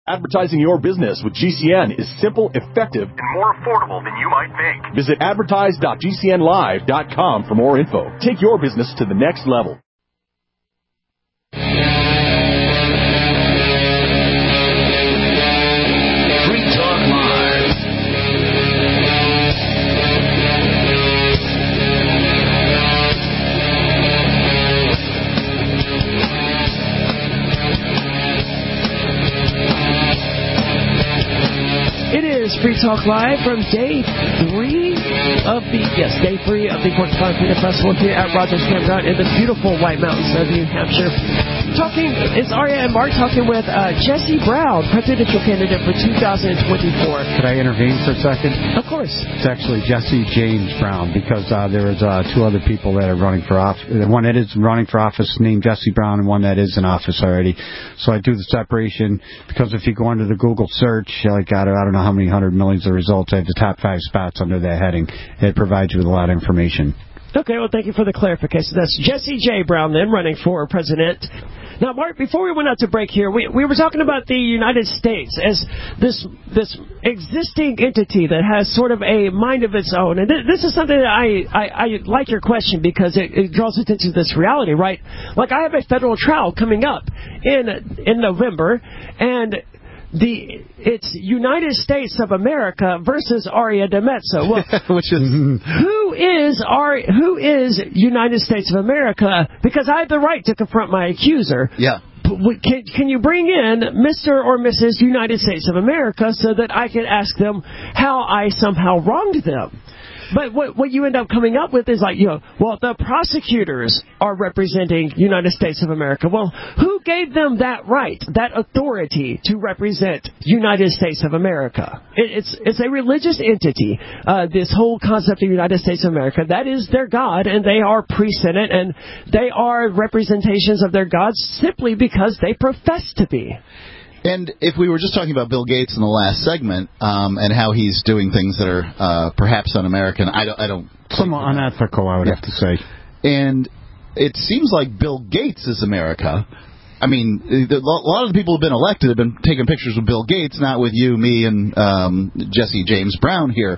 Advertising your business with GCN is simple, effective, and more affordable than you might think. Visit advertise.gcnlive.com for more info. Take your business to the next level. Free Talk Live. It is Free Talk Live from day 3 of the Porcupine Freedom Festival here at Rogers Campground in the beautiful White Mountains of New Hampshire. It's Aria and Mark talking with Jesse Brown, presidential candidate for 2024. Could I intervene for a second? Of course. It's actually Jesse James Brown, because there is 2 other people that are running for office. One that is running for office named Jesse Brown, and one that is in office already. So I do the separation, because if you go under the Google search, I don't know how many hundred millions of results, I have the top 5 spots under that heading. It provides you with a lot of information. Okay, well, thank you for the clarification. That's Jesse J. Brown, then, running for president. Now, Mark, before we went out to break here, we were talking about the United States as this existing entity that has sort of a mind of its own. And this is something that I like your question, because it draws attention to this reality, right? Like, I have a federal trial coming up in November, and it's United States of America versus Aria DiMezzo. Well, which is who is United States of America? Because I have the right to confront my accuser. Yeah. Can you bring in Mr. or Mrs. United States of America so that I can ask them how I somehow wronged them? But what you end up coming up with is the prosecutors are representing United States of America. Well, who gave them that right, that authority to represent United States of America? It's a religious entity, this whole concept of United States of America. That is their God, and they are pre-Senate, and they are representations of their gods simply because they profess to be. And if we were just talking about Bill Gates in the last segment, and how he's doing things that are perhaps un-American, I don't somewhat unethical, I would have to say. And it seems like Bill Gates is America. I mean, a lot of the people who have been elected have been taking pictures with Bill Gates, not with you, me, and Jesse James Brown here.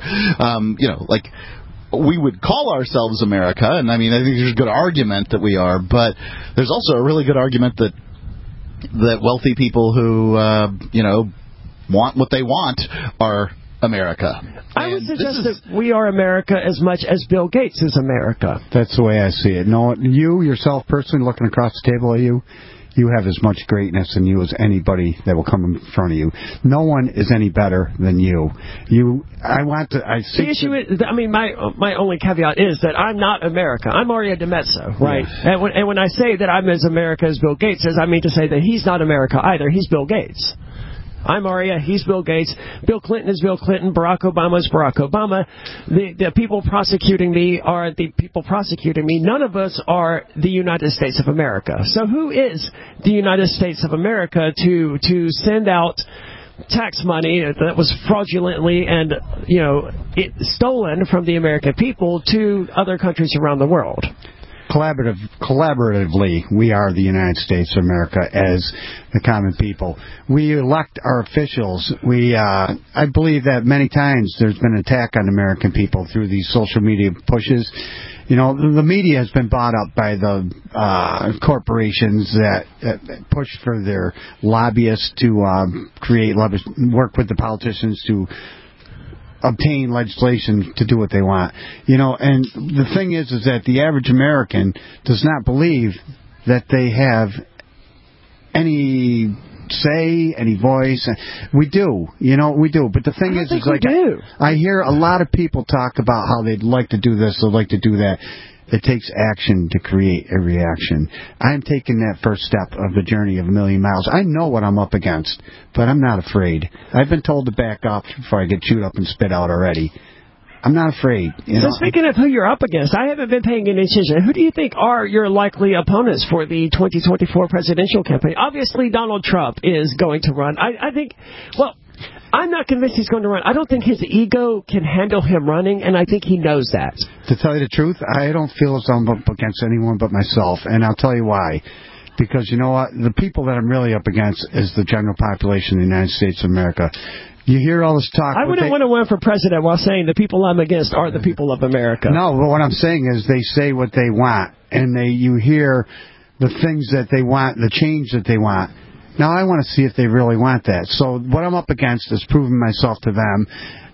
We would call ourselves America, and I mean, I think there's a good argument that we are, but there's also a really good argument that wealthy people who, want what they want are America. I would suggest that we are America as much as Bill Gates is America. That's the way I see it. No, you, yourself, personally, looking across the table at you have as much greatness in you as anybody that will come in front of you. No one is any better than you. The issue is, my only caveat is that I'm not America. I'm Aria DiMezzo, right? Yeah. And when I say that I'm as America as Bill Gates is, I mean to say that he's not America either. He's Bill Gates. I'm Aria, he's Bill Gates. Bill Clinton is Bill Clinton. Barack Obama is Barack Obama. The people prosecuting me are the people prosecuting me. None of us are the United States of America. So who is the United States of America to send out tax money that was fraudulently and stolen from the American people to other countries around the world? Collaboratively, we are the United States of America as the common people. We elect our officials. I believe that many times there's been an attack on American people through these social media pushes. The media has been bought up by the corporations that push for their lobbyists to work with the politicians to obtain legislation to do what they want. And the thing is that the average American does not believe that they have any say, any voice. We do. We do. But the thing is I hear a lot of people talk about how they'd like to do this, they'd like to do that. It takes action to create a reaction. I'm taking that first step of the journey of a million miles. I know what I'm up against, but I'm not afraid. I've been told to back off before I get chewed up and spit out already. I'm not afraid. So speaking of who you're up against, I haven't been paying any attention. Who do you think are your likely opponents for the 2024 presidential campaign? Obviously, Donald Trump is going to run. I think, I'm not convinced he's going to run. I don't think his ego can handle him running, and I think he knows that. To tell you the truth, I don't feel as I'm up against anyone but myself, and I'll tell you why. because you know what? The people that I'm really up against is the general population of the United States of America. You hear all this talk. I wouldn't want to run for president while saying the people I'm against are the people of America. No, but what I'm saying is they say what they want, and you hear the things that they want, the change that they want. Now, I want to see if they really want that. So what I'm up against is proving myself to them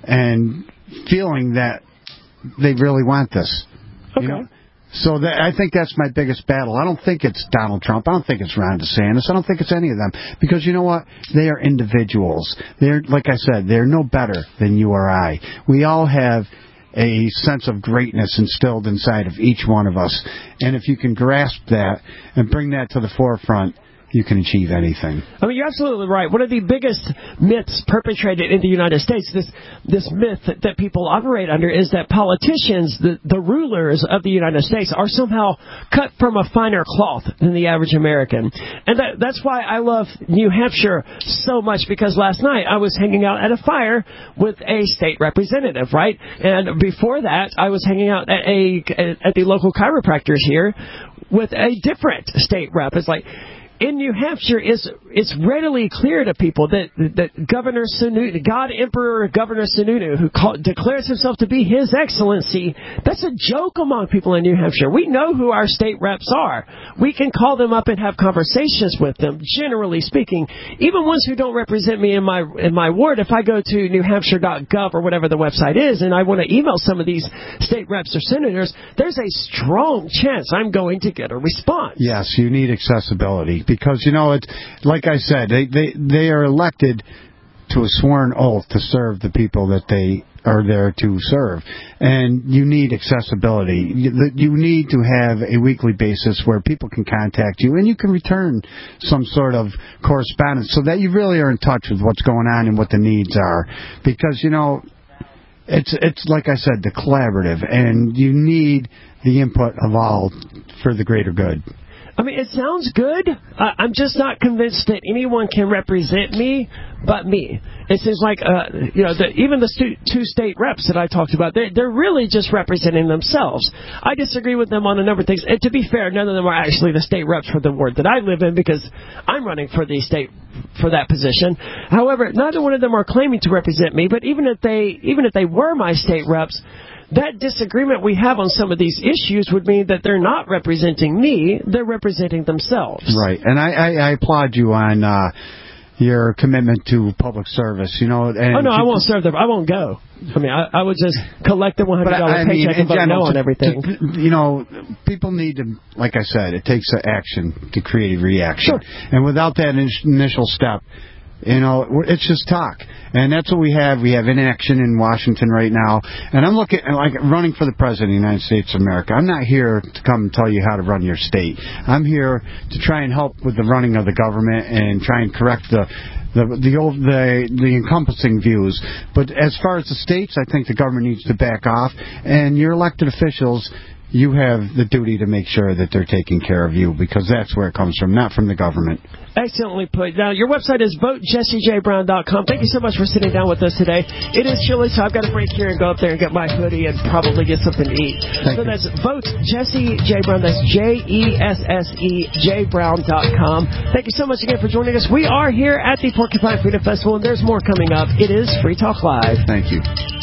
and feeling that they really want this. Okay. You know? So I think that's my biggest battle. I don't think it's Donald Trump. I don't think it's Ron DeSantis. I don't think it's any of them. Because you know what? They are individuals. They're, like I said, they're no better than you or I. We all have a sense of greatness instilled inside of each one of us. And if you can grasp that and bring that to the forefront, you can achieve anything. I mean, you're absolutely right. One of the biggest myths perpetrated in the United States, this myth that people operate under, is that politicians, the rulers of the United States, are somehow cut from a finer cloth than the average American. And that's why I love New Hampshire so much, because last night I was hanging out at a fire with a state representative, right? And before that, I was hanging out at the local chiropractors here with a different state rep. It's like, in New Hampshire, it's readily clear to people that Governor Sununu, God Emperor Governor Sununu, who declares himself to be His Excellency, that's a joke among people in New Hampshire. We know who our state reps are. We can call them up and have conversations with them, generally speaking. Even ones who don't represent me in my ward, if I go to newhampshire.gov or whatever the website is, and I want to email some of these state reps or senators, there's a strong chance I'm going to get a response. Yes, you need accessibility. Because, you know, it's like I said, they are elected to a sworn oath to serve the people that they are there to serve. And you need accessibility. You need to have a weekly basis where people can contact you and you can return some sort of correspondence so that you really are in touch with what's going on and what the needs are. Because, you know, it's like I said, the collaborative, and you need the input of all for the greater good. I mean, it sounds good. I'm just not convinced that anyone can represent me but me. It seems like, even the two state reps that I talked about, they're really just representing themselves. I disagree with them on a number of things. And to be fair, none of them are actually the state reps for the ward that I live in, because I'm running for the state for that position. However, neither one of them are claiming to represent me. But even if they were my state reps, that disagreement we have on some of these issues would mean that they're not representing me, they're representing themselves. Right, and I applaud you on your commitment to public service. You know, and I won't serve them. I won't go. I mean, I would just collect the $100 paycheck and vote no on everything. People need to, like I said, it takes action to create a reaction. Sure. And without that initial step, it's just talk. And that's what we have. We have inaction in Washington right now. And I'm looking, like, running for the President of the United States of America. I'm not here to come and tell you how to run your state. I'm here to try and help with the running of the government and try and correct the encompassing views. But as far as the states, I think the government needs to back off. And your elected officials, you have the duty to make sure that they're taking care of you, because that's where it comes from, not from the government. Excellently put. Now, your website is voteJesseJBrown.com. Thank you so much for sitting down with us today. It is chilly, so I've got to break here and go up there and get my hoodie and probably get something to eat. That's VoteJesseJBrown. That's JESSEJBrown.com. Thank you so much again for joining us. We are here at the Porcupine Freedom Festival, and there's more coming up. It is Free Talk Live. Thank you.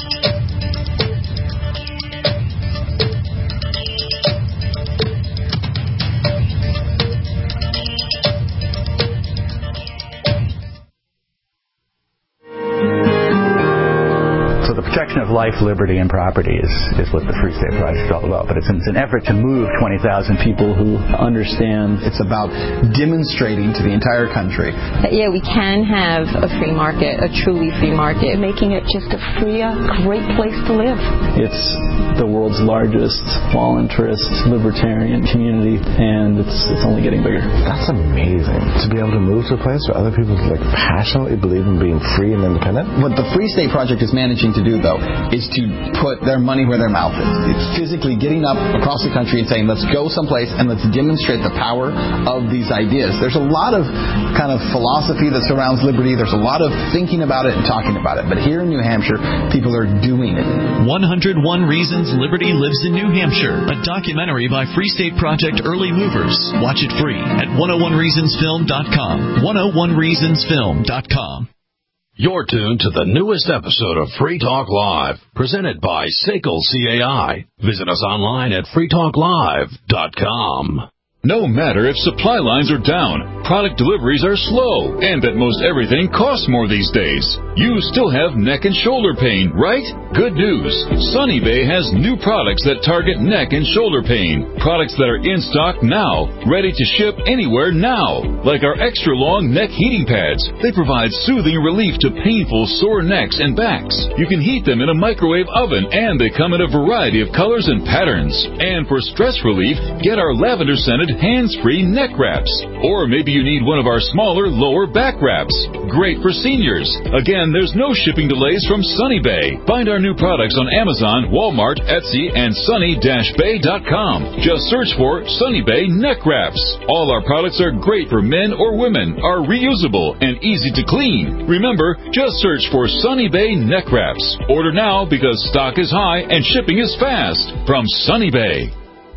Protection of life, liberty, and property is what the Free State Project is all about. But it's an effort to move 20,000 people who understand. It's about demonstrating to the entire country that, we can have a free market, a truly free market, making it just a freer, great place to live. It's the world's largest voluntarist libertarian community, and it's only getting bigger. That's amazing, to be able to move to a place where other people passionately believe in being free and independent. What the Free State Project is managing to do do, though, is to put their money where their mouth is. It's physically getting up across the country and saying, let's go someplace and let's demonstrate the power of these ideas. There's a lot of kind of philosophy that surrounds liberty. There's a lot of thinking about it and talking about it. But here in New Hampshire, people are doing it. 101 Reasons Liberty Lives in New Hampshire, a documentary by Free State Project Early Movers. Watch it free at 101reasonsfilm.com. 101reasonsfilm.com. You're tuned to the newest episode of Free Talk Live, presented by SACL CAI. Visit us online at freetalklive.com. No matter if supply lines are down, product deliveries are slow, and that most everything costs more these days, you still have neck and shoulder pain, right? Good news. Sunny Bay has new products that target neck and shoulder pain. Products that are in stock now, ready to ship anywhere now. Like our extra long neck heating pads. They provide soothing relief to painful sore necks and backs. You can heat them in a microwave oven, and they come in a variety of colors and patterns. And for stress relief, get our lavender scented hands-free neck wraps. Or maybe you need one of our smaller lower back wraps. Great for seniors. Again, there's no shipping delays from Sunny Bay. Find our new products on Amazon, Walmart, Etsy, and sunny-bay.com. Just search for Sunny Bay neck wraps. All our products are great for men or women, are reusable, and easy to clean. Remember, just search for Sunny Bay neck wraps. Order now because stock is high and shipping is fast. From Sunny Bay.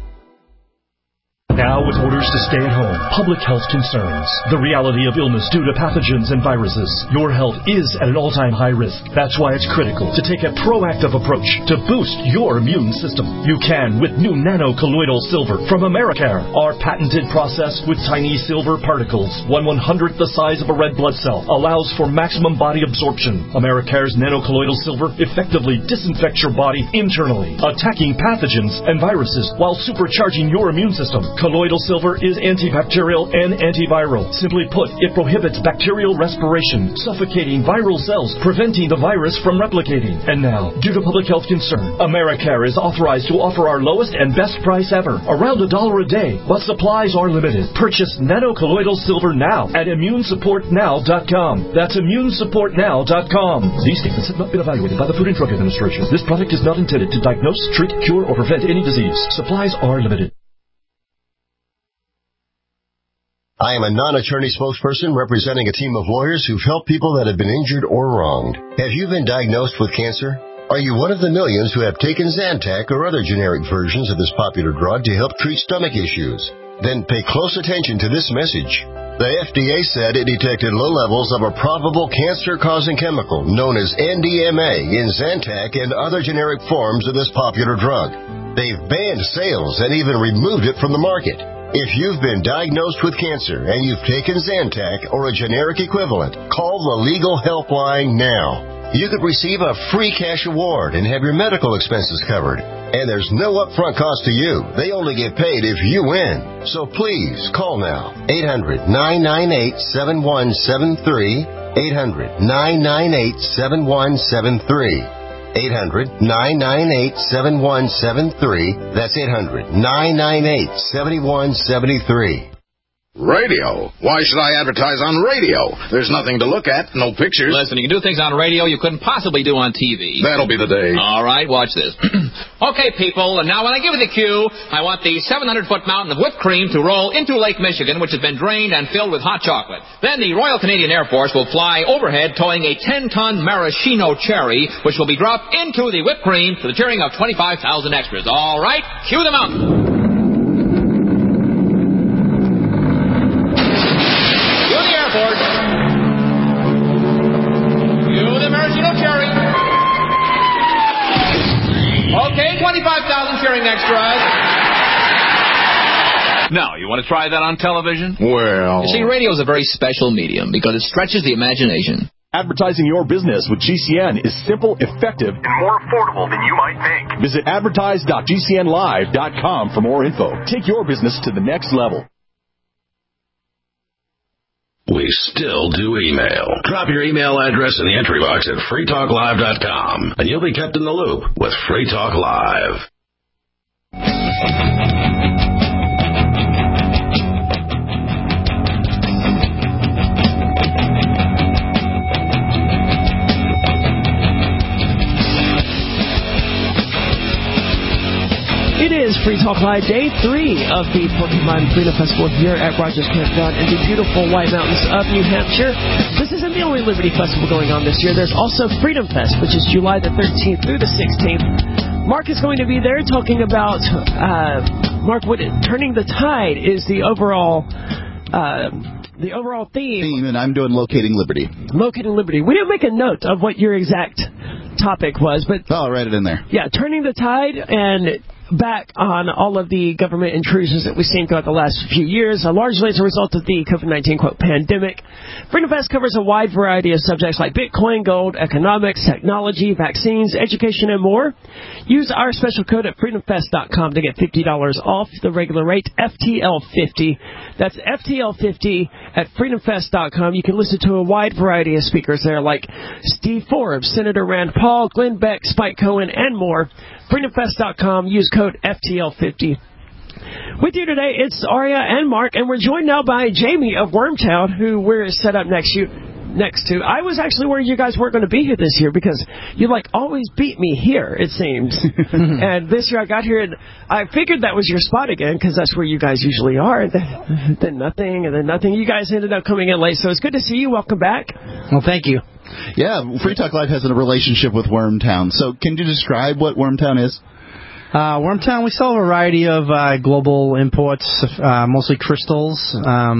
Now with orders to stay at home, public health concerns, the reality of illness due to pathogens and viruses, your health is at an all-time high risk. That's why it's critical to take a proactive approach to boost your immune system. You can with new nano-colloidal silver from Americare. Our patented process with tiny silver particles, 1/100th the size of a red blood cell, allows for maximum body absorption. Americare's nano-colloidal silver effectively disinfects your body internally, attacking pathogens and viruses while supercharging your immune system. Colloidal silver is antibacterial and antiviral. Simply put, it prohibits bacterial respiration, suffocating viral cells, preventing the virus from replicating. And now, due to public health concern, Americare is authorized to offer our lowest and best price ever, around $1 a day, but supplies are limited. Purchase nano-colloidal silver now at immunesupportnow.com. That's immunesupportnow.com. These statements have not been evaluated by the Food and Drug Administration. This product is not intended to diagnose, treat, cure, or prevent any disease. Supplies are limited. I am a non-attorney spokesperson representing a team of lawyers who've helped people that have been injured or wronged. Have you been diagnosed with cancer? Are you one of the millions who have taken Zantac or other generic versions of this popular drug to help treat stomach issues? Then pay close attention to this message. The FDA said it detected low levels of a probable cancer-causing chemical known as NDMA in Zantac and other generic forms of this popular drug. They've banned sales and even removed it from the market. If you've been diagnosed with cancer and you've taken Zantac or a generic equivalent, call the legal helpline now. You could receive a free cash award and have your medical expenses covered. And there's no upfront cost to you. They only get paid if you win. So please call now. 800-998-7173. 800-998-7173. 800-998-7173. That's 800-998-7173. Radio? Why should I advertise on radio? There's nothing to look at, no pictures. Listen, you can do things on radio you couldn't possibly do on TV. That'll be the day. All right, watch this. Okay, people, and now when I give you the cue, I want the 700-foot mountain of whipped cream to roll into Lake Michigan, which has been drained and filled with hot chocolate. Then the Royal Canadian Air Force will fly overhead towing a 10-ton maraschino cherry, which will be dropped into the whipped cream to the cheering of 25,000 extras. All right, cue the mountain. Okay, 25,000 cheering extras. Now, you want to try that on television? Well... You see, radio is a very special medium because it stretches the imagination. Advertising your business with GCN is simple, effective, and more affordable than you might think. Visit advertise.gcnlive.com for more info. Take your business to the next level. We still do email. Drop your email address in the entry box at freetalklive.com, and you'll be kept in the loop with Free Talk Live. is Free Talk Live, Day 3 of the Porcupine Freedom Festival here at Rogers Campground in the beautiful White Mountains of New Hampshire. This isn't the only Liberty Festival going on this year. There's also Freedom Fest, which is July the 13th through the 16th. Mark is going to be there talking about, Turning the Tide is the overall theme. And I'm doing Locating Liberty. Locating Liberty. We didn't make a note of what your exact topic was, but I'll write it in there. Yeah, turning the tide and back on all of the government intrusions that we've seen throughout the last few years, largely as a result of the COVID-19 pandemic. Freedom Fest covers a wide variety of subjects like Bitcoin, gold, economics, technology, vaccines, education, and more. Use our special code at freedomfest.com to get $50 off the regular rate, FTL50. That's FTL50 at freedomfest.com. You can listen to a wide variety of speakers there like Steve Forbes, Senator Rand Paul, Glenn Beck, Spike Cohen, and more. freedomfest.com. Use code FTL50. With you today, it's Aria and Mark, and we're joined now by Jamie of Wormtown, who we're set up next to. I was actually worried you guys weren't going to be here this year because you always beat me here, it seems. And this year I got here and I figured that was your spot again because that's where you guys usually are. Then nothing, and then nothing. You guys ended up coming in late, so it's good to see you. Welcome back. Well, thank you. Yeah, Free Talk Live has a relationship with Wormtown. So can you describe what Wormtown is? Wormtown, we sell a variety of global imports, mostly crystals.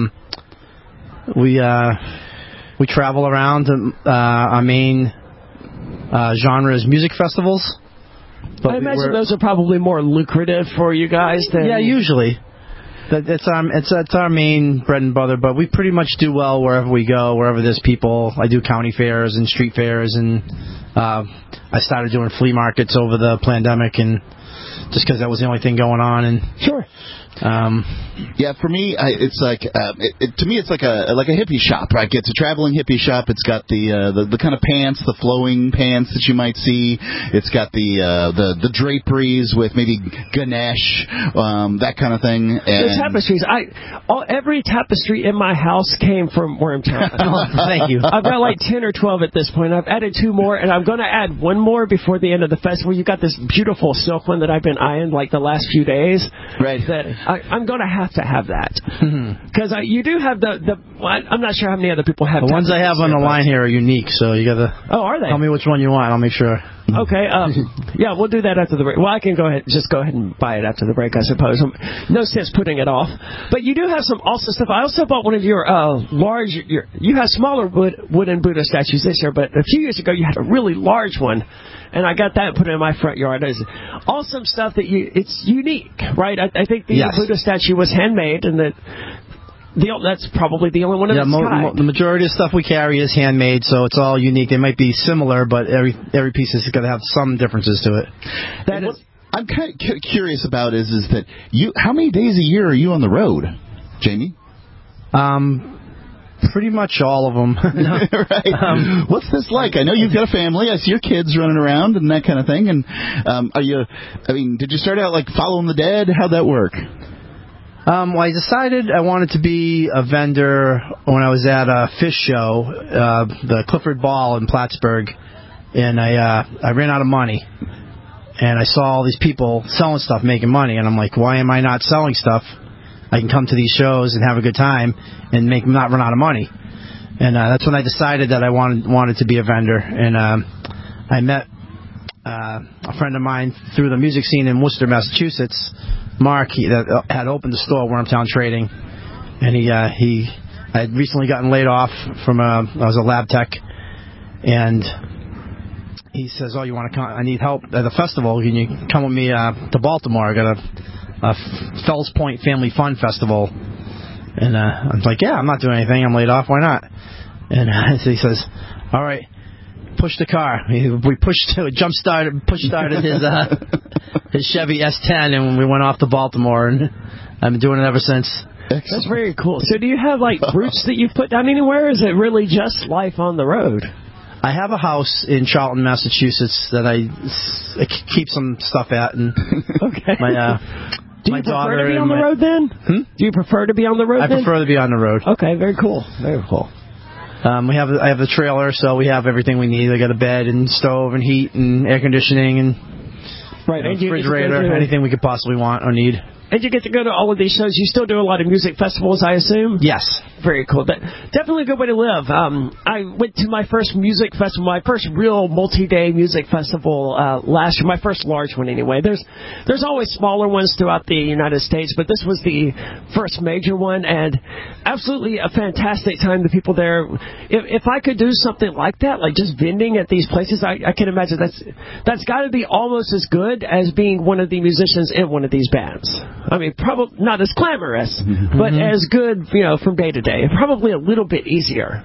We travel around. Our main genre is music festivals. But I imagine those are probably more lucrative for you guys than... Yeah, usually. It's our main bread and butter, but we pretty much do well wherever we go, wherever there's people. I do county fairs and street fairs, and I started doing flea markets over the pandemic, and just because that was the only thing going on. And sure. Yeah, for me, it's like to me, it's like a hippie shop, right? It's a traveling hippie shop. It's got the kind of pants, the flowing pants that you might see. It's got the draperies with maybe Ganesh, that kind of thing. And the tapestries. Every tapestry in my house came from Wormtown. Thank you. I've got like 10 or 12 at this point. I've added 2 more, and I'm going to add 1 more before the end of the festival. You got this beautiful silk one that I've been eyeing like the last few days. Right. That I'm going to have that. Because you do have I'm not sure how many other people have. The ones I have on the line here are unique, so you got to. Oh, are they? Tell me which one you want. I'll make sure. Okay. Yeah, we'll do that after the break. Well, I can go ahead and buy it after the break, I suppose. No sense putting it off. But you do have some also stuff. I also bought one of your large. You have smaller wooden Buddha statues this year, but a few years ago you had a really large one. And I got that and put it in my front yard. There's awesome stuff it's unique, right? I think the Buddha statue was handmade, and that's probably the only one of its kind. The majority of stuff we carry is handmade, so it's all unique. They might be similar, but every piece is going to have some differences to it. What I'm kind of curious about is that how many days a year are you on the road, Jamie? Pretty much all of them. Right. What's this like? I know you've got a family. I see your kids running around and that kind of thing. And did you start out like following the dead? How'd that work? Well, I decided I wanted to be a vendor when I was at a fish show, the Clifford Ball in Plattsburgh, and I ran out of money. And I saw all these people selling stuff, making money, and I'm like, why am I not selling stuff? I can come to these shows and have a good time and not run out of money. And that's when I decided that I wanted to be a vendor. And I met a friend of mine through the music scene in Worcester, Massachusetts, Mark, that had opened the store, Wormtown Trading. And I had recently gotten laid off I was a lab tech. And he says, "Oh, you want to come? I need help at the festival. Can you come with me to Baltimore? I got a Fells Point Family Fun Festival." And I'm like, "Yeah, I'm not doing anything. I'm laid off. Why not?" And he says, "All right, push the car." We push started his Chevy S10, and we went off to Baltimore, and I've been doing it ever since. That's very cool. So do you have like roots that you've put down anywhere, or is it really just life on the road? I have a house in Charlton, Massachusetts that I keep some stuff at, and okay. Do you prefer to be on the road then? Do you prefer to be on the road? I prefer to be on the road. Okay, very cool. Very cool. I have the trailer, so we have everything we need. I got a bed and stove and heat and air conditioning and Right, and refrigerator, anything we could possibly want or need. And you get to go to all of these shows. You still do a lot of music festivals, I assume? Yes. Very cool. Definitely a good way to live. I went to my first music festival, my first real multi-day music festival last year, my first large one anyway. There's always smaller ones throughout the United States, but this was the first major one, and absolutely a fantastic time. The people there, if I could do something like that, like just vending at these places, I can imagine that's got to be almost as good as being one of the musicians in one of these bands. I mean, probably not as glamorous, but as good, from day to day. Probably a little bit easier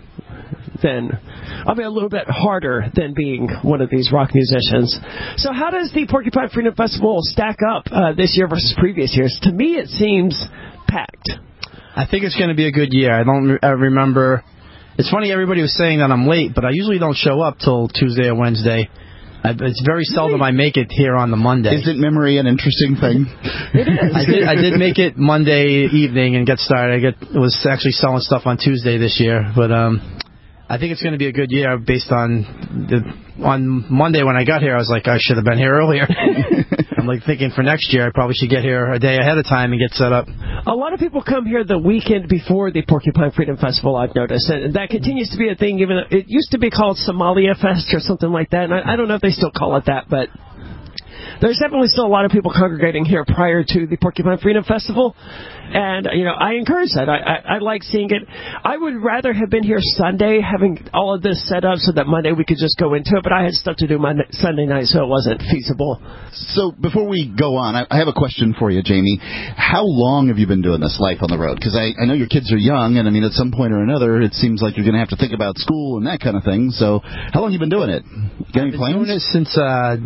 a little bit harder than being one of these rock musicians. So how does the Porcupine Freedom Festival stack up this year versus previous years? To me, it seems packed. I think it's going to be a good year. I remember. It's funny, everybody was saying that I'm late, but I usually don't show up till Tuesday or Wednesday. It's very seldom I make it here on the Monday. Isn't memory an interesting thing? It is. I did make it Monday evening and get started. Was actually selling stuff on Tuesday this year, but I think it's going to be a good year based on Monday when I got here. I was like, I should have been here earlier. I'm thinking for next year I probably should get here a day ahead of time and get set up. A lot of people come here the weekend before the Porcupine Freedom Festival, I've noticed, and that continues to be a thing. Even it used to be called Somalia Fest or something like that, and I don't know if they still call it that, but there's definitely still a lot of people congregating here prior to the Porcupine Freedom Festival, and I encourage that. I like seeing it. I would rather have been here Sunday, having all of this set up so that Monday we could just go into it, but I had stuff to do Sunday night, so it wasn't feasible. So before we go on, I have a question for you, Jamie. How long have you been doing this life on the road? Because I know your kids are young, and at some point or another, it seems like you're going to have to think about school and that kind of thing. So how long have you been doing it? Got any plans? I've been doing it since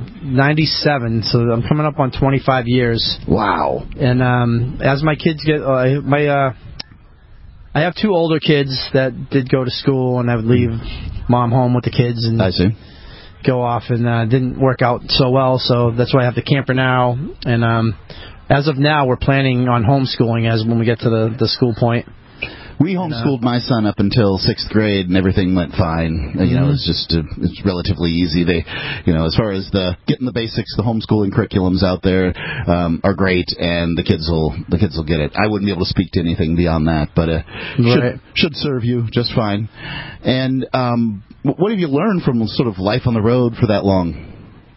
97, so I'm coming up on 25 years. Wow. And as my kids get, I have two older kids that did go to school, and I would leave mom home with the kids and I see. Go off, and didn't work out so well, so that's why I have the camper now. And as of now, we're planning on homeschooling as when we get to the school point. We homeschooled my son up until 6th grade, and everything went fine. It's relatively easy. They, as far as getting the basics, the homeschooling curriculums out there are great, and the kids will get it. I wouldn't be able to speak to anything beyond that, but should serve you just fine. And what have you learned from sort of life on the road for that long?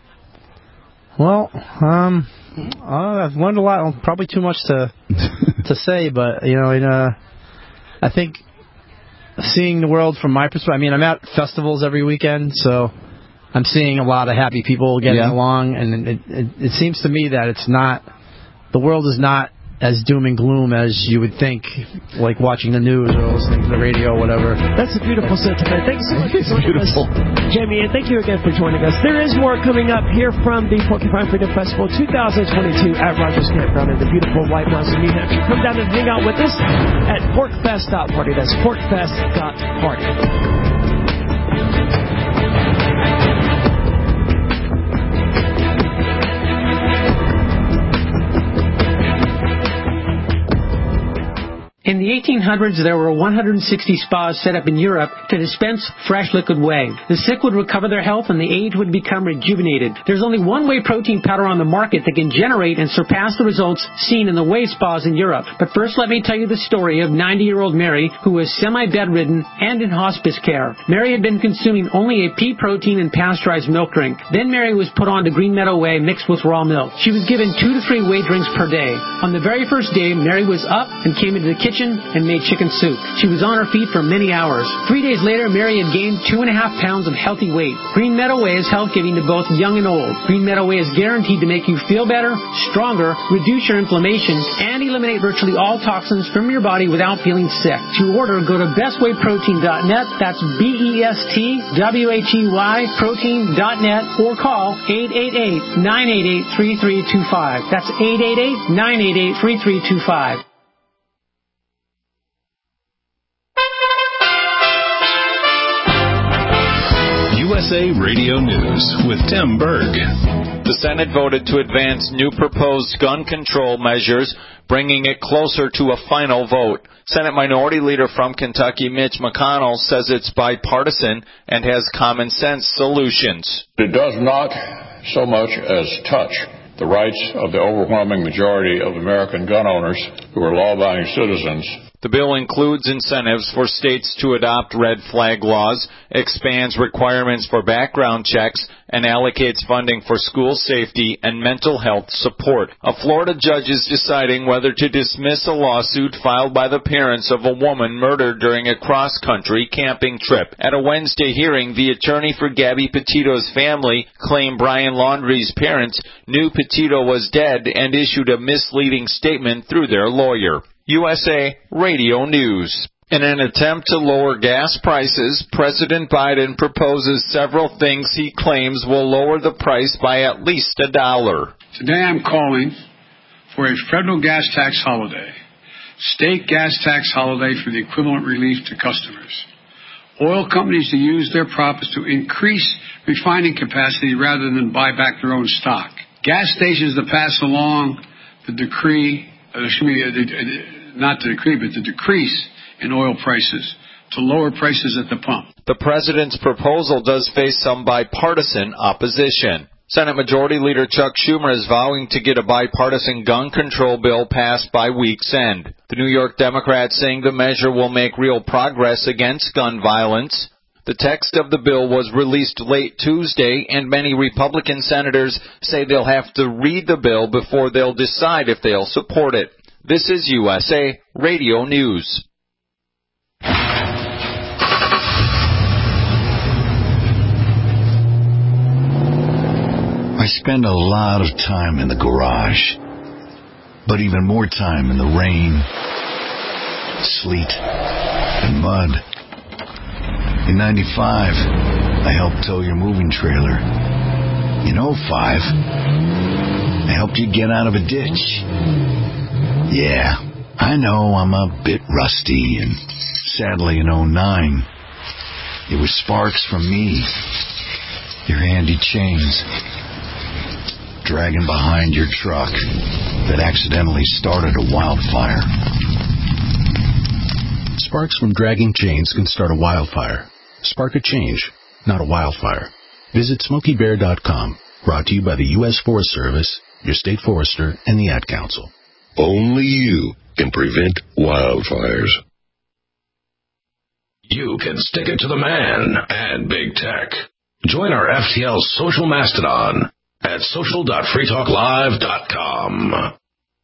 Well, I've learned a lot. Probably too much to say, but I think seeing the world from my perspective, I'm at festivals every weekend, so I'm seeing a lot of happy people getting along, and it seems to me that the world is not as doom and gloom as you would think, like watching the news or listening to the radio or whatever. That's a beautiful sentiment. Thank you so much for joining us, Jamie, and thank you again for joining us. There is more coming up here from the Porcupine Freedom Festival 2022 at Rogers Campground in the beautiful White Mountains, New Hampshire. Come down and hang out with us at PorcFest.party. That's PorcFest.party. In the 1800s, there were 160 spas set up in Europe to dispense fresh liquid whey. The sick would recover their health and the aged would become rejuvenated. There's only one whey protein powder on the market that can generate and surpass the results seen in the whey spas in Europe. But first, let me tell you the story of 90-year-old Mary, who was semi-bedridden and in hospice care. Mary had been consuming only a pea protein and pasteurized milk drink. Then Mary was put on to Green Meadow Whey mixed with raw milk. She was given 2 to 3 whey drinks per day. On the very first day, Mary was up and came into the kitchen and made chicken soup. She was on her feet for many hours. 3 days later, Mary had gained 2.5 pounds of healthy weight. Green Meadow Whey is health-giving to both young and old. Green Meadow Whey is guaranteed to make you feel better, stronger, reduce your inflammation, and eliminate virtually all toxins from your body without feeling sick. To order, go to bestwayprotein.net. That's BESTWHEY protein.net, or call 888-988-3325. That's 888-988-3325. USA Radio News with Tim Berg. The Senate voted to advance new proposed gun control measures, bringing it closer to a final vote. Senate Minority Leader from Kentucky, Mitch McConnell, says it's bipartisan and has common sense solutions. It does not so much as touch the rights of the overwhelming majority of American gun owners who are law-abiding citizens. The bill includes incentives for states to adopt red flag laws, expands requirements for background checks, and allocates funding for school safety and mental health support. A Florida judge is deciding whether to dismiss a lawsuit filed by the parents of a woman murdered during a cross-country camping trip. At a Wednesday hearing, the attorney for Gabby Petito's family claimed Brian Laundrie's parents knew Petito was dead and issued a misleading statement through their lawyer. USA Radio News. In an attempt to lower gas prices, President Biden proposes several things he claims will lower the price by at least $1. Today I'm calling for a federal gas tax holiday, state gas tax holiday for the equivalent relief to customers, oil companies to use their profits to increase refining capacity rather than buy back their own stock, gas stations to pass along the decrease in oil prices to lower prices at the pump. The president's proposal does face some bipartisan opposition. Senate Majority Leader Chuck Schumer is vowing to get a bipartisan gun control bill passed by week's end. The New York Democrats saying the measure will make real progress against gun violence. The text of the bill was released late Tuesday, and many Republican senators say they'll have to read the bill before they'll decide if they'll support it. This is USA Radio News. I spend a lot of time in the garage, but even more time in the rain, sleet, and mud. In 95, I helped tow your moving trailer. In 05, I helped you get out of a ditch. Yeah, I know I'm a bit rusty, and sadly in 09, it was sparks from me, your handy chains, dragging behind your truck that accidentally started a wildfire. Sparks from dragging chains can start a wildfire. Spark a change, not a wildfire. Visit SmokeyBear.com. Brought to you by the U.S. Forest Service, your state forester, and the Ad Council. Only you can prevent wildfires. You can stick it to the man and big tech. Join our FTL social mastodon at social.freetalklive.com.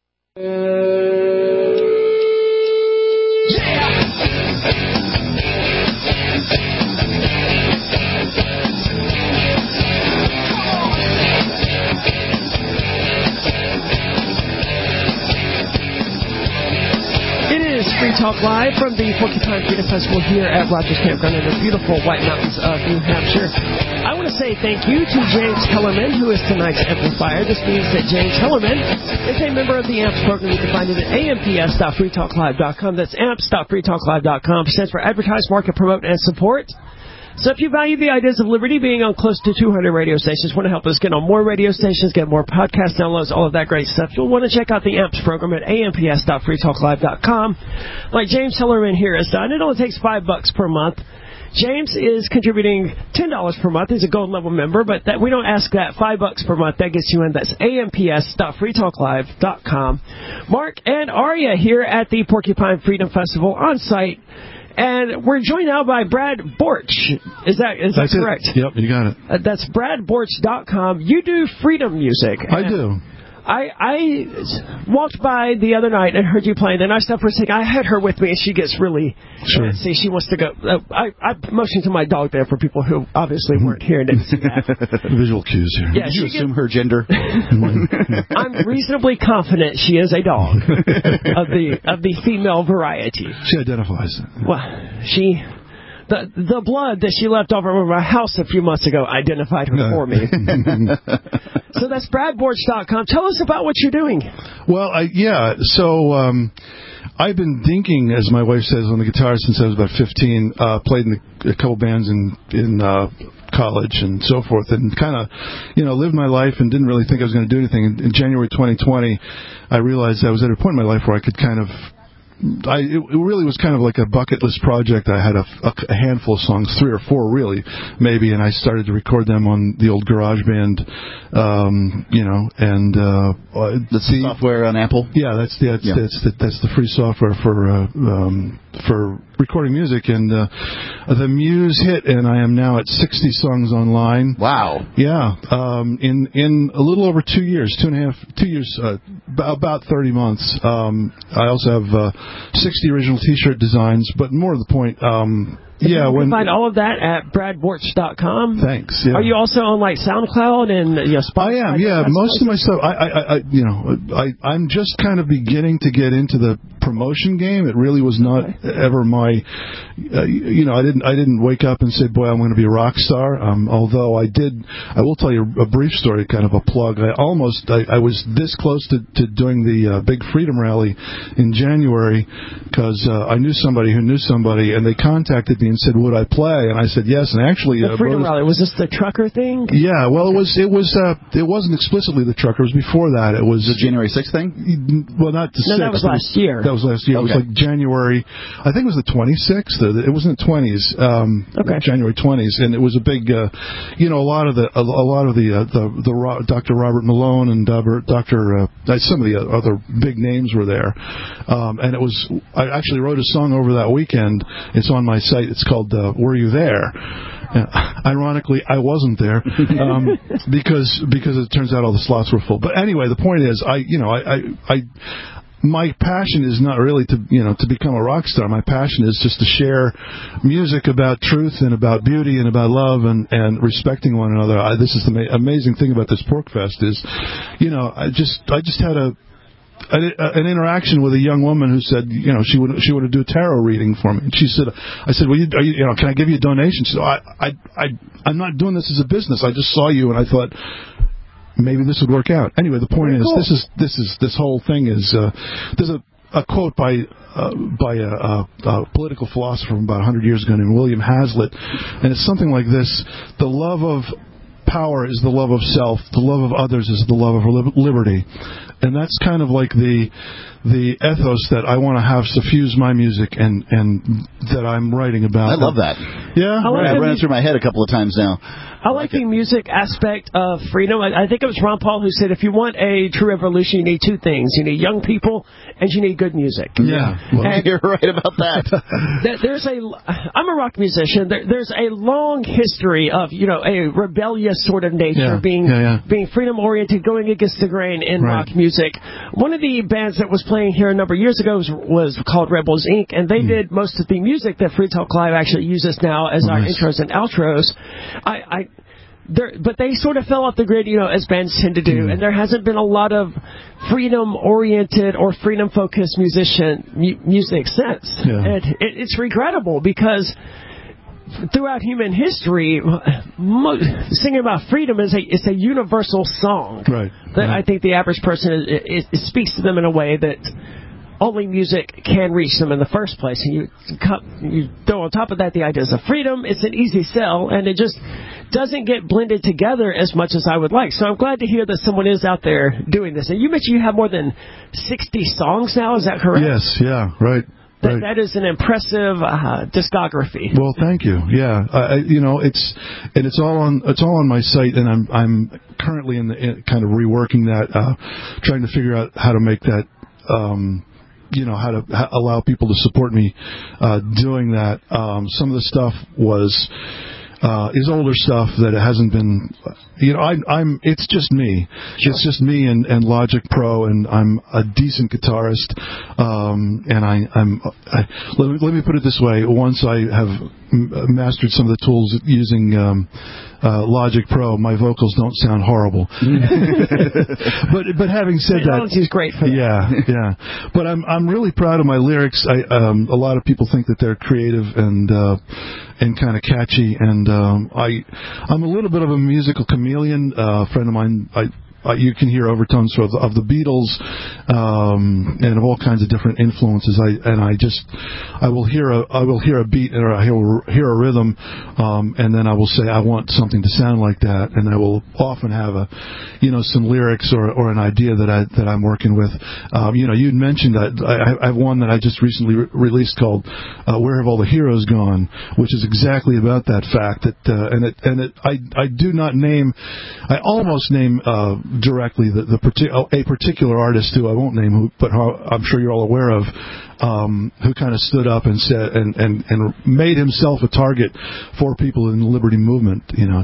Free Talk Live from the Porcupine Freedom Festival here at Rogers Campground in the beautiful White Mountains of New Hampshire. I want to say thank you to James Hellerman, who is tonight's amplifier. This means that James Hellerman is a member of the AMPS program. You can find it at amps.freetalklive.com. That's amps.freetalklive.com. Stands for Advertise, Market, Promote, and Support. So if you value the ideas of liberty, being on close to 200 radio stations, want to help us get on more radio stations, get more podcast downloads, all of that great stuff, you'll want to check out the AMPS program at amps.freetalklive.com. Like James Hellerman here has done. It only takes $5 per month. James is contributing $10 per month. He's a gold level member, but that we don't ask that. $5 per month, that gets you in. That's amps.freetalklive.com. Mark and Aria here at the Porcupine Freedom Festival on site. And we're joined now by Brad Borch. Is that correct? Yep, you got it. That's BradBorch.com. You do freedom music. I do. I walked by the other night and heard you playing, and I stopped for a second. I had her with me, and she gets really... Sure. See, she wants to go... I motioned to my dog there for people who obviously weren't here and didn't see that. Visual cues here. Yeah, Did you assume her gender? I'm reasonably confident she is a dog of the female variety. She identifies. Well, she... The blood that she left over my house a few months ago identified her for me. So that's BradBorch.com. Tell us about what you're doing. Well, So I've been dinking, as my wife says, on the guitar since I was about 15. Played in a couple bands in college and so forth, and kind of, lived my life and didn't really think I was going to do anything. In January 2020, I realized I was at a point in my life where I could kind of it really was kind of like a bucket list project. I had a handful of songs, 3 or 4 really, maybe, and I started to record them on the old GarageBand, and the software on Apple. Yeah, that's the free software for recording music, and the Muse hit, and I am now at 60 songs online. Wow. Yeah, in a little over 2 years, 2 years, about 30 months. I also have 60 original T-shirt designs, but more to the point, you can find all of that at bradborch.com. Thanks. Yeah. Are you also on like SoundCloud and Spotify? I am. Yeah, most of my stuff. I'm just kind of beginning to get into the promotion game. It really was not ever my. I didn't wake up and say, "Boy, I'm going to be a rock star." Although I did. I will tell you a brief story, kind of a plug. I was this close to doing the Big Freedom Rally in January because I knew somebody who knew somebody, and they contacted me and said, "Would I play?" And I said yes. And actually, the Freedom Rally, was this the trucker thing? Yeah. Well, it wasn't explicitly the trucker. It was before that. It was the January 6th thing. Well, not the 6th. That was last year. That was last year. Okay. It was like January. I think it was the 26th. It wasn't the 20s. January 20s, and it was a big. A lot of the Dr. Robert Malone and some of the other big names were there, and it was. I actually wrote a song over that weekend. It's on my site. It's called "Were You There?" Ironically, I wasn't there because it turns out all the slots were full. But anyway, the point is, my passion is not really to become a rock star. My passion is just to share music about truth and about beauty and about love and respecting one another. This is the amazing thing about this Pork Fest is, I just had an interaction with a young woman who said, she would do a tarot reading for me. And I said, well, can I give you a donation? She said, I'm not doing this as a business. I just saw you and I thought maybe this would work out. Anyway, the point is, this whole thing is, there's a quote by a political philosopher from about 100 years ago named William Hazlitt, and it's something like this: the love of power is the love of self. The love of others is the love of liberty. And that's kind of like the ethos that I want to have suffuse my music and that I'm writing about. I love that. Yeah, I've run it through my head a couple of times now. I like the music aspect of freedom. I think it was Ron Paul who said, if you want a true revolution, you need 2 things. You need young people and you need good music. Yeah, well, you're right about that. I'm a rock musician. There's a long history of, a rebellious sort of nature, being freedom-oriented, going against the grain in rock music. One of the bands that was playing here a number of years ago was called Rebels, Inc., and they did most of the music that Free Talk Live actually uses now as our intros and outros. But they sort of fell off the grid, as bands tend to do, and there hasn't been a lot of freedom-oriented or freedom-focused music since. Yeah. And it's regrettable because throughout human history, singing about freedom is a universal song. Right. That I think the average person it speaks to them in a way that only music can reach them in the first place. And you throw on top of that the ideas of freedom. It's an easy sell, and it just doesn't get blended together as much as I would like. So I'm glad to hear that someone is out there doing this. And you mentioned you have more than 60 songs now. Is that correct? Yes. Yeah. Right. That is an impressive discography. Well, thank you. Yeah, it's all on my site, and I'm currently in kind of reworking that, trying to figure out how to make that. How to allow people to support me doing that. Some of the stuff is older stuff that it hasn't been. It's just me. Sure. It's just me and Logic Pro, and I'm a decent guitarist. And let me put it this way: once I have mastered some of the tools using Logic Pro, my vocals don't sound horrible. but having said that, he's great for that. Yeah. But I'm really proud of my lyrics. A lot of people think that they're creative and kind of catchy, and I'm a little bit of a musical chameleon. A friend of mine, you can hear overtones of the Beatles and of all kinds of different influences. I will hear a beat or I hear a rhythm, and then I will say I want something to sound like that, and I will often have some lyrics or an idea that I'm working with. You'd mentioned that I have one that I just recently released called "Where Have All the Heroes Gone," which is exactly about that fact. I do not name. I almost name directly a particular artist who I won't name, but I'm sure you're all aware of, who kind of stood up and said and made himself a target for people in the liberty movement.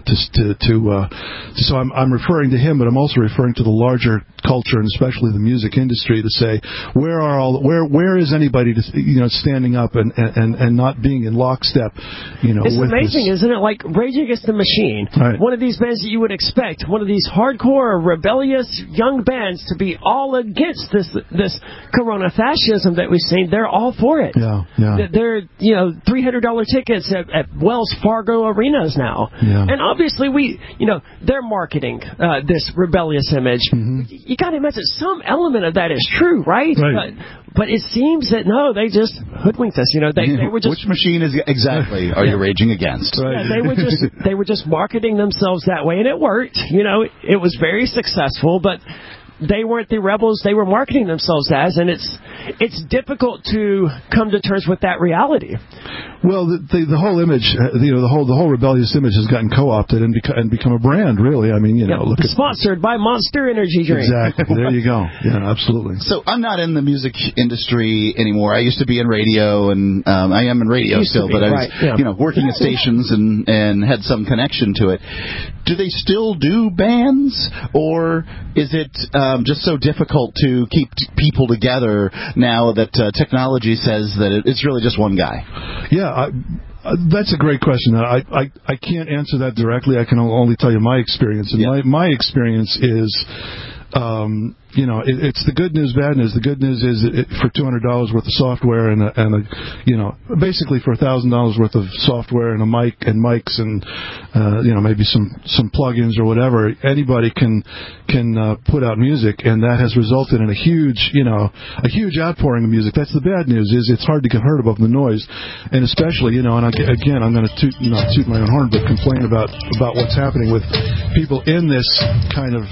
So I'm referring to him, but I'm also referring to the larger culture and especially the music industry to say where is anybody standing up and not being in lockstep. It's amazing, isn't it? Like Rage Against the Machine, right. One of these bands that you would expect, one of these hardcore, rebellious young bands to be all against this Corona fascism that we've seen. They're all for it. Yeah. They're $300 tickets at Wells Fargo arenas now, and obviously they're marketing this rebellious image. Mm-hmm. You got to imagine some element of that is true, right? But it seems that no, they just hoodwinked us. They were just. Which machine is exactly are you raging against? Right. Yeah, they were just marketing themselves that way, and it worked. It was very successful, but they weren't the rebels they were marketing themselves as, and it's difficult to come to terms with that reality. Well, the whole image, the whole rebellious image has gotten co-opted and become a brand, really. I mean, look at sponsored by Monster Energy drink. Exactly. There you go. Yeah, absolutely. So I'm not in the music industry anymore. I used to be in radio, and I am in radio still, but I was, working at stations and had some connection to it. Do they still do bands, or is it just so difficult to keep people together now that technology says that it's really just one guy? Yeah, that's a great question. I can't answer that directly. I can only tell you my experience. And my experience is, it's the good news, bad news. The good news is for $200 worth of software and basically for $1,000 worth of software and a mic and mics and maybe some plugins or whatever, anybody can put out music, and that has resulted in a huge outpouring of music. That's the bad news, is it's hard to get heard above the noise, and especially and again I'm going to not toot my own horn, but complain about what's happening with people in this kind of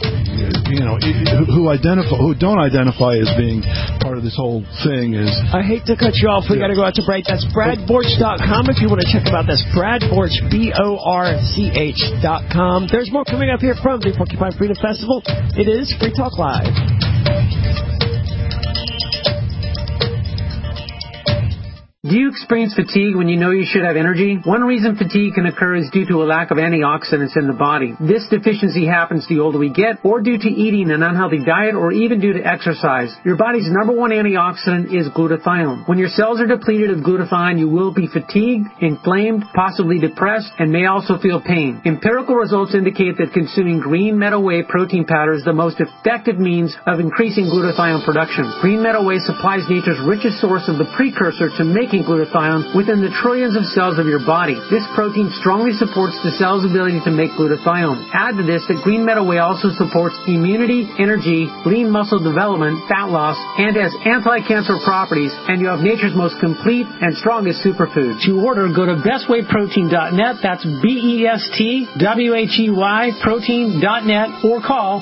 who don't identify as being part of this whole thing. Is I hate to cut you off. We got to go out to break. That's BradBorch.com if you want to check about this. BradBorch, BORCH.com. There's more coming up here from the Porcupine Freedom Festival. It is Free Talk Live. Do you experience fatigue when you know you should have energy? One reason fatigue can occur is due to a lack of antioxidants in the body. This deficiency happens the older we get, or due to eating an unhealthy diet, or even due to exercise. Your body's number one antioxidant is glutathione. When your cells are depleted of glutathione, you will be fatigued, inflamed, possibly depressed, and may also feel pain. Empirical results indicate that consuming green meadow whey protein powder is the most effective means of increasing glutathione production. Green meadow whey supplies nature's richest source of the precursor to making glutathione within the trillions of cells of your body. This protein strongly supports the cell's ability to make glutathione. Add to this that green meadow whey also supports immunity, energy, lean muscle development, fat loss, and has anti-cancer properties, and you have nature's most complete and strongest superfood. To order, go to bestwayprotein.net. That's BESTWHEY protein.net, or call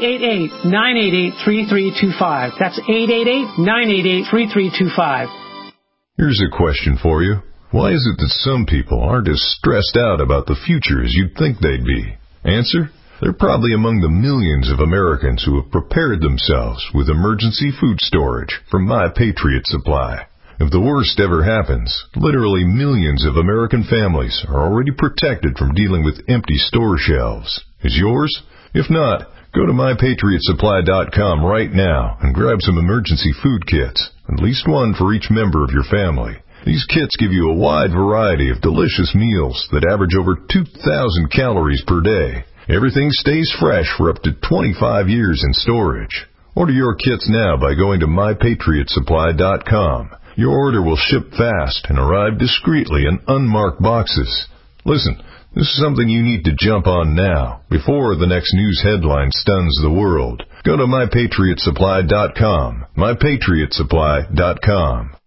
888-988-3325. That's 888-988-3325. Here's a question for you. Why is it that some people aren't as stressed out about the future as you'd think they'd be? Answer: they're probably among the millions of Americans who have prepared themselves with emergency food storage from My Patriot Supply. If the worst ever happens, literally millions of American families are already protected from dealing with empty store shelves. Is yours? If not, go to MyPatriotSupply.com right now and grab some emergency food kits, at least one for each member of your family. These kits give you a wide variety of delicious meals that average over 2,000 calories per day. Everything stays fresh for up to 25 years in storage. Order your kits now by going to MyPatriotSupply.com. Your order will ship fast and arrive discreetly in unmarked boxes. Listen, This is something you need to jump on now, before the next news headline stuns the world. Go to MyPatriotSupply.com. MyPatriotSupply.com.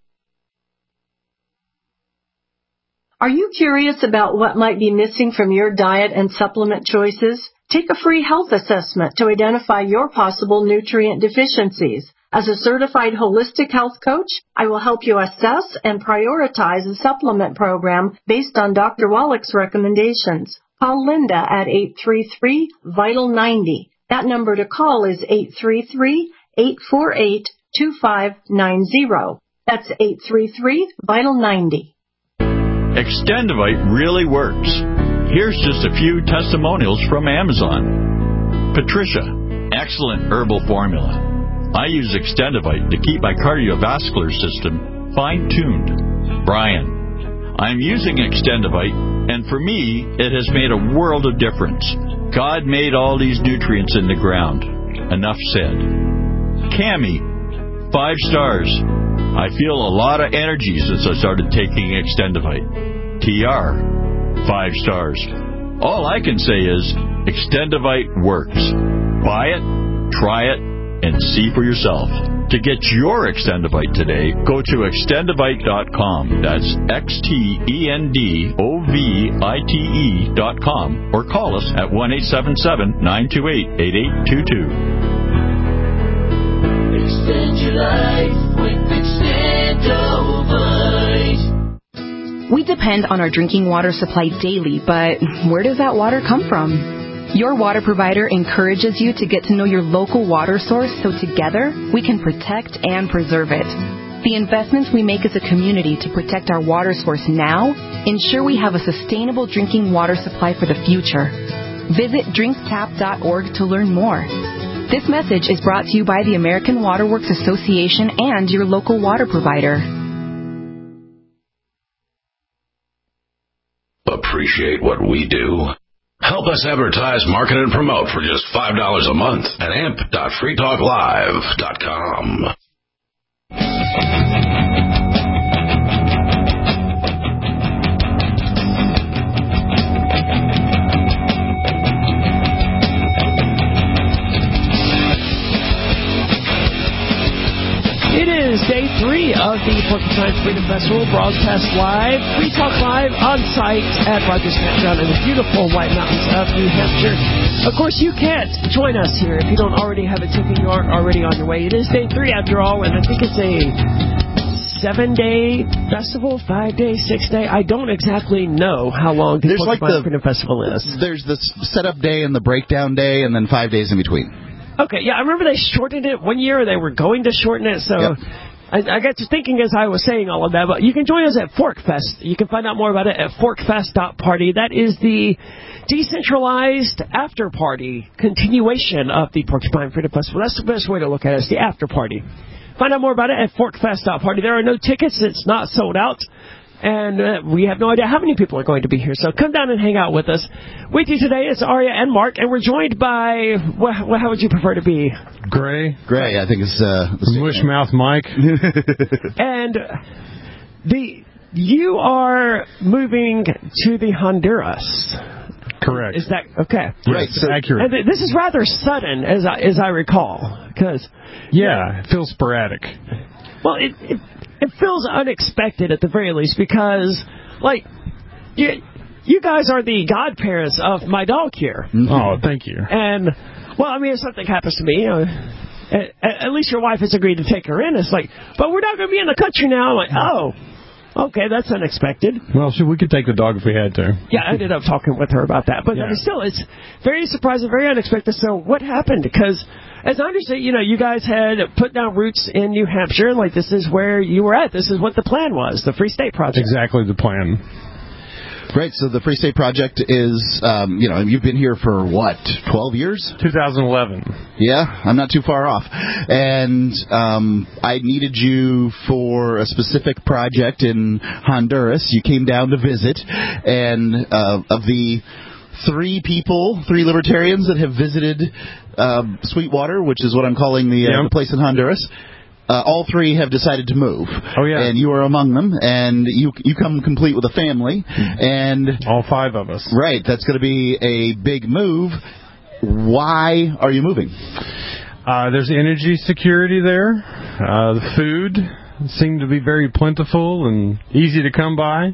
Are you curious about what might be missing from your diet and supplement choices? Take a free health assessment to identify your possible nutrient deficiencies. As a certified holistic health coach, I will help you assess and prioritize a supplement program based on Dr. Wallach's recommendations. Call Linda at 833-VITAL-90. That number to call is 833-848-2590. That's 833-VITAL-90. Extendivite really works. Here's just a few testimonials from Amazon. Patricia, excellent herbal formula. I use Extendivite to keep my cardiovascular system fine-tuned. Brian, I'm using Extendivite, and for me, it has made a world of difference. God made all these nutrients in the ground. Enough said. Cammie, 5 stars. I feel a lot of energy since I started taking Extendivite. TR, 5 stars. All I can say is Extendivite works. Buy it, try it, and see for yourself. To get your Extendivite today, go to extendivite.com. That's XTENDOVITE.com, or call us at 1-877-928-8822. Extend your life with Extendovite. We depend on our drinking water supply daily, but where does that water come from? Your water provider encourages you to get to know your local water source so together we can protect and preserve it. The investments we make as a community to protect our water source now ensure we have a sustainable drinking water supply for the future. Visit drinktap.org to learn more. This message is brought to you by the American Water Works Association and your local water provider. Appreciate what we do? Help us advertise, market, and promote for just $5 a month at amp.freetalklive.com. It is day 3 of the Porcupine Freedom Festival, broadcast live, Free Talk Live, on site at Rogers Campground in the beautiful White Mountains of New Hampshire. Of course, you can't join us here if you don't already have a ticket. You aren't already on your way. It is day 3 after all, and I think it's a 7-day festival, 5-day, 6-day. I don't exactly know how long the Porcupine Freedom Festival is. There's the setup day and the breakdown day, and then 5 days in between. Okay, yeah, I remember they shortened it one year. They were going to shorten it, so yep. I got to thinking as I was saying all of that. But you can join us at ForkFest. You can find out more about it at forkfest.party. That is the decentralized after-party continuation of the Porcupine Freedom Festival. That's the best way to look at it, is the after-party. Find out more about it at forkfest.party. There are no tickets. It's not sold out. And we have no idea how many people are going to be here. So come down and hang out with us. With you today is Aria and Mark, and we're joined by, how would you prefer to be? Gray, I think it's Mushmouth Mike. And you are moving to the Honduras. Correct. Is that okay? Right. So accurate. And this is rather sudden, as I recall, because it feels sporadic. Well, it feels unexpected at the very least, because, like, you guys are the godparents of my dog here. Oh, thank you. And, well, I mean, if something happens to me, at least your wife has agreed to take her in. It's like, but we're not going to be in the country now. I'm like, oh, okay, that's unexpected. Well, we could take the dog if we had to. Yeah, I ended up talking with her about that. But I mean, still, it's very surprising, very unexpected. So what happened? Because, as I understand, you guys had put down roots in New Hampshire. Like, this is where you were at. This is what the plan was, the Free State Project. Exactly the plan. Right, so the Free State Project is, you've been here for, 12 years? 2011. Yeah, I'm not too far off. And I needed you for a specific project in Honduras. You came down to visit, and of the 3 libertarians that have visited Sweetwater, which is what I'm calling the place in Honduras, all three have decided to move. Oh, yeah. And you are among them, and you come complete with a family. And all 5 of us. Right. That's going to be a big move. Why are you moving? There's energy security there. The food seemed to be very plentiful and easy to come by.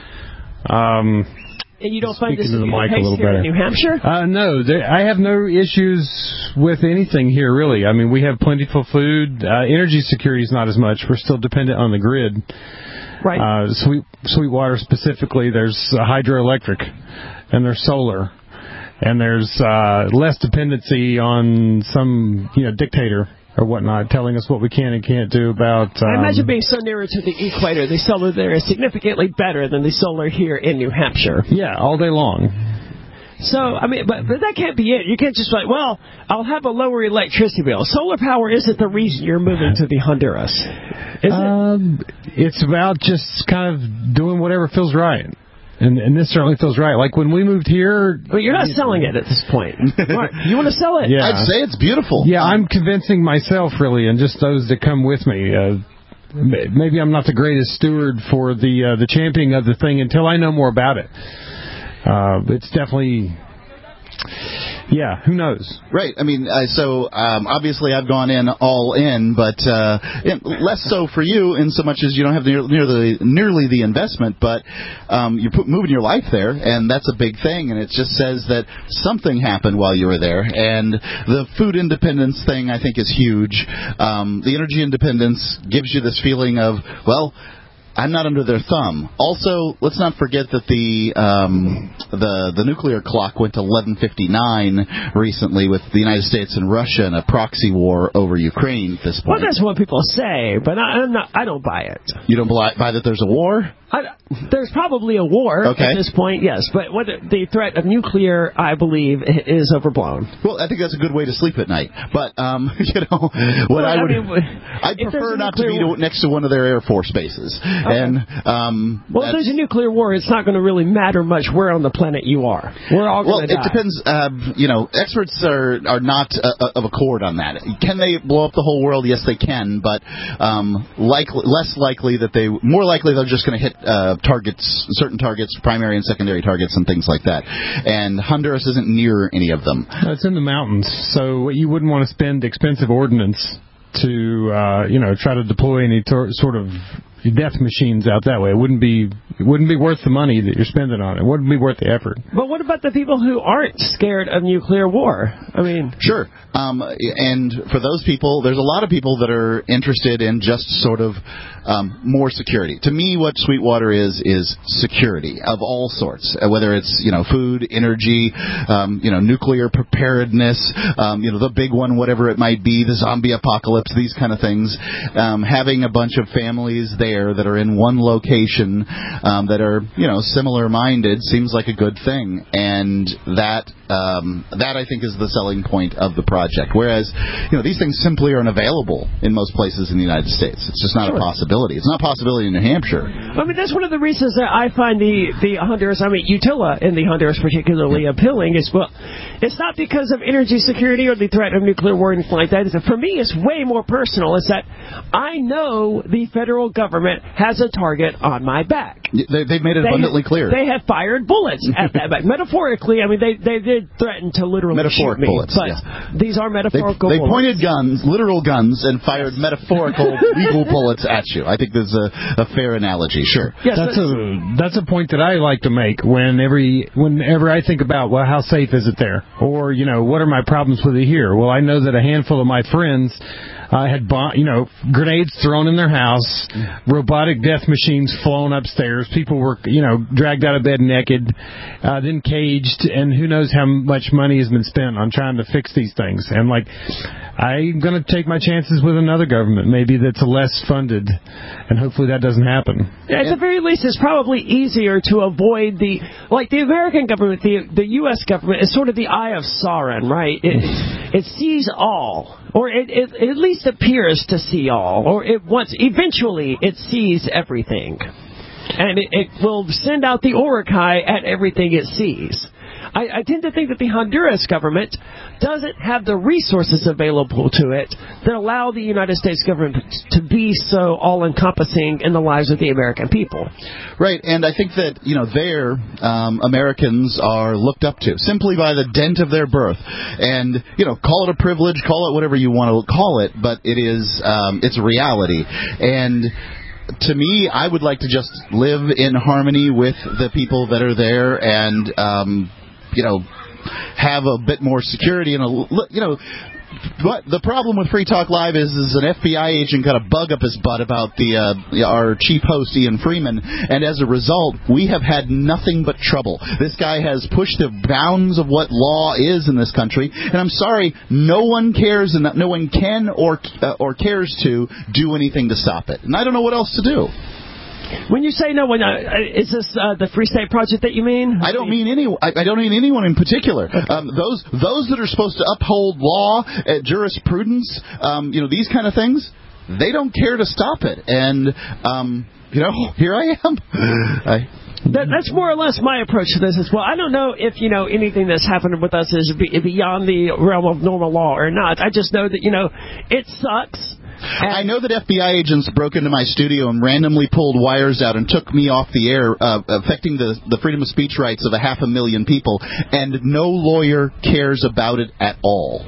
And you don't find this in New Hampshire? No, I have no issues with anything here, really. I mean, we have plentiful food. Energy security is not as much. We're still dependent on the grid. Right. Sweetwater specifically, there's hydroelectric, and there's solar. And there's less dependency on some dictator or whatnot telling us what we can and can't do about... I imagine being so nearer to the equator, the solar there is significantly better than the solar here in New Hampshire. Yeah, all day long. So, I mean, but that can't be it. You can't just like, well, I'll have a lower electricity bill. Solar power isn't the reason you're moving to the Honduras, is it? It's about just kind of doing whatever feels right. And this certainly feels right. Like when we moved here... But you're not selling it at this point. You want to sell it? Yeah. I'd say it's beautiful. Yeah, I'm convincing myself, really, and just those that come with me. Maybe I'm not the greatest steward for the championing of the thing until I know more about it. It's definitely... Yeah, who knows? Right. I mean, so obviously I've gone in all in, but less so for you in so much as you don't have nearly the investment, but you're moving your life there, and that's a big thing, and it just says that something happened while you were there, and the food independence thing I think is huge. The energy independence gives you this feeling of, well, I'm not under their thumb. Also, let's not forget that the nuclear clock went to 11:59 recently with the United States and Russia in a proxy war over Ukraine at this point. Well, that's what people say, but I don't buy it. You don't buy that there's a war? There's probably a war at this point, yes, but the threat of nuclear, I believe, is overblown. Well, I think that's a good way to sleep at night. But I'd prefer not to be next to one of their Air Force bases. Okay. And if there's a nuclear war, it's not going to really matter much where on the planet you are. We're all going to die. It depends. Experts are not of accord on that. Can they blow up the whole world? Yes, they can, but more likely they're just going to hit certain targets, primary and secondary targets, and things like that. And Honduras isn't near any of them. It's in the mountains, so you wouldn't want to spend expensive ordnance to try to deploy any sort of death machines out that way. It wouldn't be worth the money that you're spending on it. It wouldn't be worth the effort. But what about the people who aren't scared of nuclear war? I mean, sure. And for those people, there's a lot of people that are interested in just sort of more security. To me, what Sweetwater is security of all sorts, whether it's food, energy, nuclear preparedness, the big one, whatever it might be, the zombie apocalypse, these kind of things. Having a bunch of families there that are in one location that are similar minded seems like a good thing, and that I think is the selling point of the project. Whereas these things simply aren't available in most places in the United States. It's just not a possibility. It's not a possibility in New Hampshire. I mean, that's one of the reasons that I find the Honduras, Utila in the Honduras particularly appealing. It's not because of energy security or the threat of nuclear war or anything like that. For me, it's way more personal. It's that I know the federal government has a target on my back. They've made it abundantly clear. They have fired bullets at that back. Metaphorically, they did threaten to literally shoot me. Bullets, but these are metaphorical bullets. They pointed guns, literal guns, and fired metaphorical legal bullets at you. I think there's a fair analogy. Sure. Yes, that's a point that I like to make whenever I think about, well, how safe is it there? Or, what are my problems with it here? Well, I know that a handful of my friends had grenades thrown in their house, robotic death machines flown upstairs. People were, dragged out of bed naked, then caged, and who knows how much money has been spent on trying to fix these things. And I'm going to take my chances with another government, maybe that's less funded, and hopefully that doesn't happen. At the very least, it's probably easier to avoid the American government, the U.S. government is sort of the eye of Sauron, right? It sees all, or it at least appears to see all, or eventually it sees everything. And it will send out the Uruk-hai at everything it sees. I tend to think that the Honduras government doesn't have the resources available to it that allow the United States government to be so all-encompassing in the lives of the American people. Right, and I think that, there, Americans are looked up to simply by the dent of their birth. And, call it a privilege, call it whatever you want to call it, but it is, it's a reality. And to me, I would like to just live in harmony with the people that are there and, have a bit more security and, But the problem with Free Talk Live is an FBI agent got a bug up his butt about our chief host, Ian Freeman, and as a result, we have had nothing but trouble. This guy has pushed the bounds of what law is in this country, and I'm sorry, no one cares and no one can or cares to do anything to stop it. And I don't know what else to do. When you say no one, is this the Free State Project that you mean? I don't mean anyone. I don't mean anyone in particular. Okay. Those that are supposed to uphold law, jurisprudence, these kind of things, they don't care to stop it. And here I am. That's more or less my approach to this as well. I don't know if, anything that's happened with us is beyond the realm of normal law or not. I just know that, it sucks. I know that FBI agents broke into my studio and randomly pulled wires out and took me off the air, affecting the freedom of speech rights of 500,000 people, and no lawyer cares about it at all.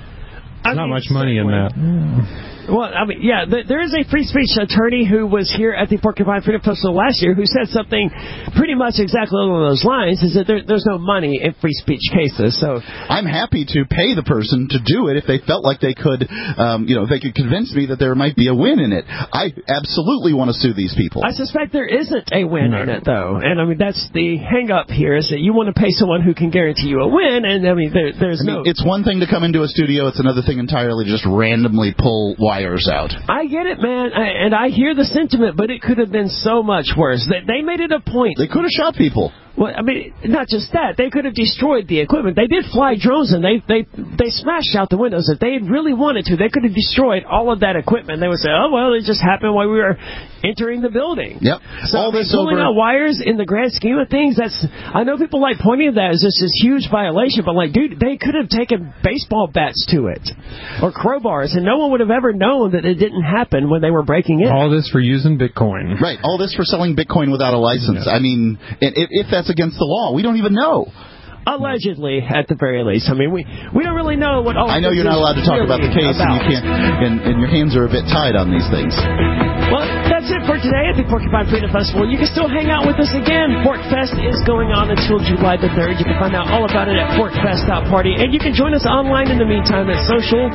Not much money in that. Well, there is a free speech attorney who was here at the Porcupine Freedom Festival last year who said something pretty much exactly along those lines, is that there's no money in free speech cases. So I'm happy to pay the person to do it if they felt like they could, if they could convince me that there might be a win in it. I absolutely want to sue these people. I suspect there isn't a win in it, though. And, that's the hang-up here, is that you want to pay someone who can guarantee you a win, and, there's no... It's one thing to come into a studio, it's another thing entirely to just randomly pull wires out. I get it, man, and I hear the sentiment, but it could have been so much worse. They made it a point. They could have shot people. Well, not just that. They could have destroyed the equipment. They did fly drones, and they smashed out the windows. If they had really wanted to, they could have destroyed all of that equipment. They would say, oh, well, it just happened while we were entering the building. Yep. So all this pulling out wires in the grand scheme of things, I know people like pointing at that as just this huge violation, but dude, they could have taken baseball bats to it or crowbars, and no one would have ever known that it didn't happen when they were breaking in. All this for using Bitcoin. Right. All this for selling Bitcoin without a license. Yeah. If that's against the law, we don't even know. Allegedly, at the very least. We don't really know what all. I know you're not allowed to talk about the case, and you can't, and your hands are a bit tied on these things. Well, that's it for today at the Porcupine Freedom Festival. You can still hang out with us again. PorcFest is going on until July the 3rd. You can find out all about it at porcfest.party, and you can join us online in the meantime at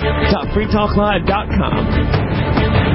social.freetalklive.com.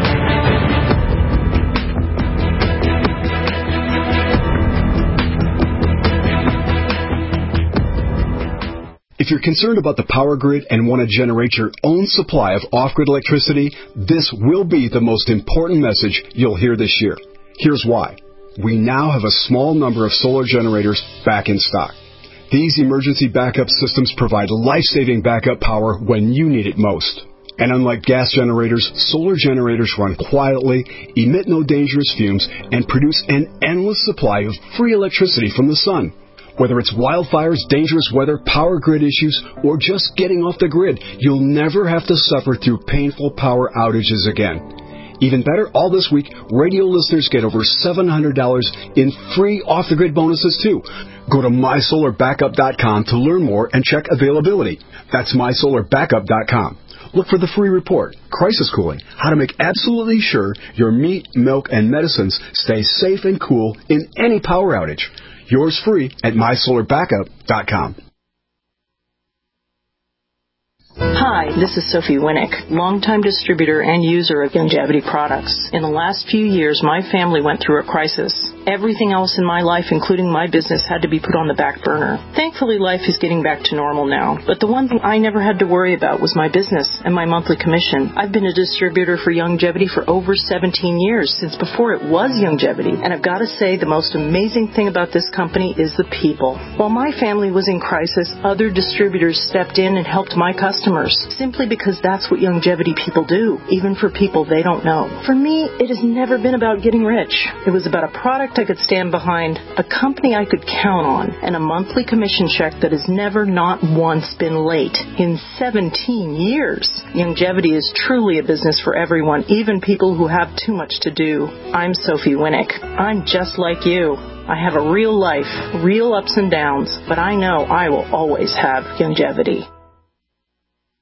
If you're concerned about the power grid and want to generate your own supply of off-grid electricity, this will be the most important message you'll hear this year. Here's why. We now have a small number of solar generators back in stock. These emergency backup systems provide life-saving backup power when you need it most. And unlike gas generators, solar generators run quietly, emit no dangerous fumes, and produce an endless supply of free electricity from the sun. Whether it's wildfires, dangerous weather, power grid issues, or just getting off the grid, you'll never have to suffer through painful power outages again. Even better, all this week, radio listeners get over $700 in free off-the-grid bonuses, too. Go to mysolarbackup.com to learn more and check availability. That's mysolarbackup.com. Look for the free report, Crisis Cooling, how to make absolutely sure your meat, milk, and medicines stay safe and cool in any power outage. Yours free at mysolarbackup.com. Hi, this is Sophie Winnick, longtime distributor and user of Youngevity products. In the last few years, my family went through a crisis. Everything else in my life, including my business, had to be put on the back burner. Thankfully, life is getting back to normal now. But the one thing I never had to worry about was my business and my monthly commission. I've been a distributor for Youngevity for over 17 years, since before it was Youngevity. And I've got to say, the most amazing thing about this company is the people. While my family was in crisis, other distributors stepped in and helped my customers, simply because that's what Youngevity people do, even for people they don't know. For me, it has never been about getting rich. It was about a product product I could stand behind, a company I could count on, and a monthly commission check that has never not once been late in 17 years. Youngevity is truly a business for everyone, even people who have too much to do. I'm Sophie Winnick. I'm just like you. I have a real life, real ups and downs, but I know I will always have Youngevity.